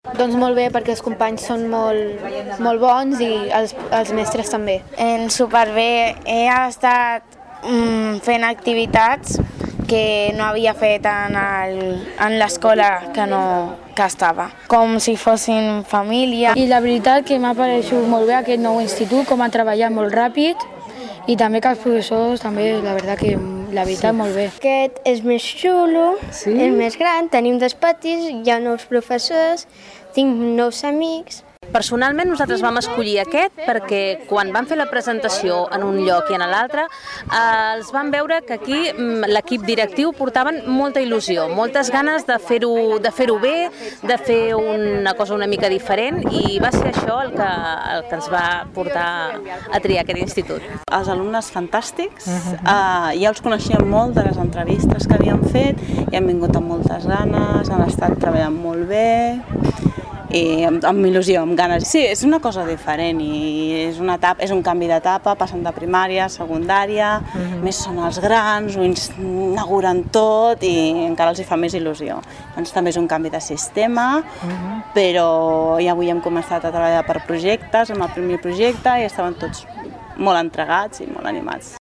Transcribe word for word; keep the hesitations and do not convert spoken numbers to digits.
Doncs molt bé, perquè els companys són molt, molt bons i els, els mestres també. En superbé, he estat mm, fent activitats que no havia fet en, el, en l'escola que, no, que estava, com si fossin família. I la veritat que m'ha paregut molt bé aquest nou institut, com ha treballat molt ràpid, i també que els professors, també, la veritat que la veritat, sí. Molt bé. Aquest és més xulo, sí? És més gran, tenim dos patis, hi ha nous professors, tinc nous amics. Personalment nosaltres vam escollir aquest perquè quan vam fer la presentació en un lloc i en l'altre eh, els vam veure que aquí l'equip directiu portaven molta il·lusió, moltes ganes de fer-ho de fer-ho bé, de fer una cosa una mica diferent i va ser això el que, el que ens va portar a triar aquest institut. Els alumnes fantàstics, eh, ja els coneixíem molt de les entrevistes que havíem fet i han vingut amb moltes ganes, han estat treballant molt bé i amb, amb il·lusió, amb ganes. Sí, és una cosa diferent i és, una etapa, és un canvi d'etapa, passant de primària a secundària, uh-huh. Més són els grans, ho inauguren tot i encara els hi fa més il·lusió. Doncs també és un canvi de sistema, uh-huh. Però ja avui hem començat a treballar per projectes, amb el primer projecte i estaven tots molt entregats i molt animats.